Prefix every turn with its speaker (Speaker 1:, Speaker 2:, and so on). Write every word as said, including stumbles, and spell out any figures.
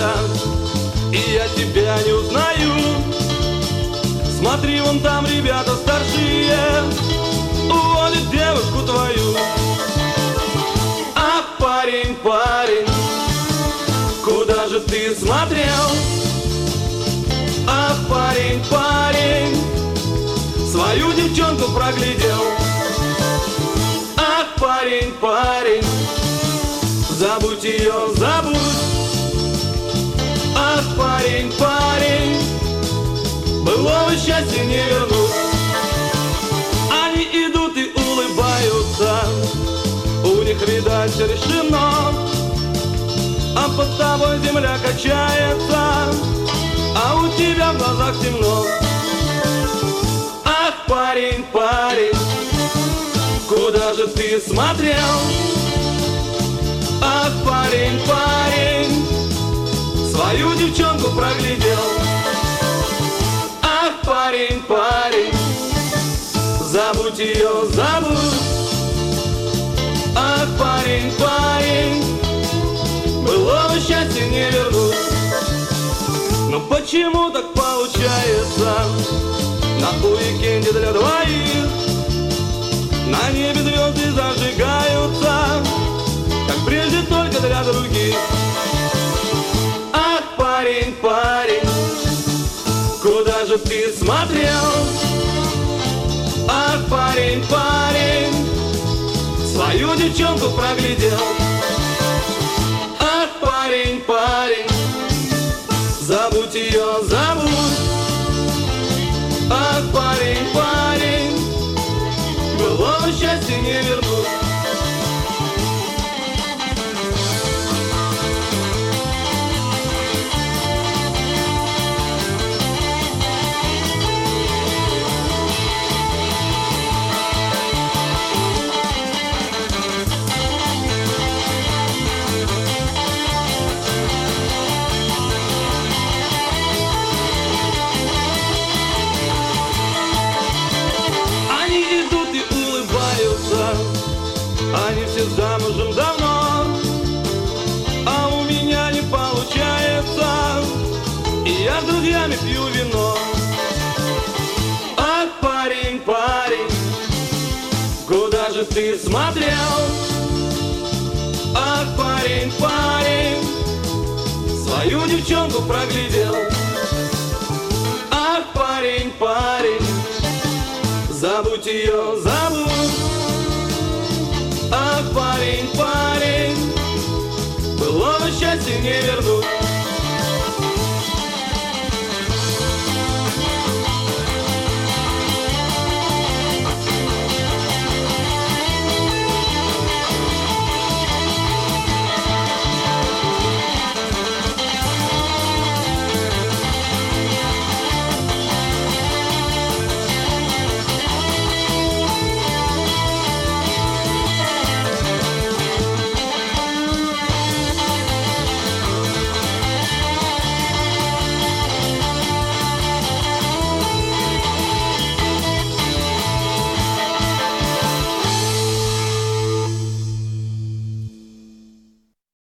Speaker 1: улыбаешься, и я тебя не узнаю. Смотри, вон там ребята старшие уводят девушку твою. Ах, парень, парень, куда же ты смотрел? Ах, парень, парень, свою девчонку проглядел. Ах, парень, парень, забудь ее, забудь. Ах, парень, парень, былого счастья не вернуть. Они идут и улыбаются, у них, видать, все решено. А под тобой земля качается, а у тебя в глазах темно. Ах, парень, парень, куда же ты смотрел? Ах, парень, парень, свою девчонку проглядел. Ах, парень, парень, забудь ее, забудь. Ах, парень, парень, былого счастья не вернуть. Но почему так получается? На уикенде для двоих на небе звезды зажигаются, как прежде, только для других. Ах, парень, парень, куда же ты смотрел? Ах, парень, парень, свою девчонку проглядел. Ах, парень, парень, забудь ее, забудь. Ах, парень, парень, былого счастья не вернуть. Они все замужем давно, а у меня не получается, и я с друзьями пью вино. Ах, парень, парень, куда же ты смотрел? Ах, парень, парень, свою девчонку проглядел. Ах, парень, парень, забудь ее, забудь. Ах, парень, парень, былого счастья не вернуть.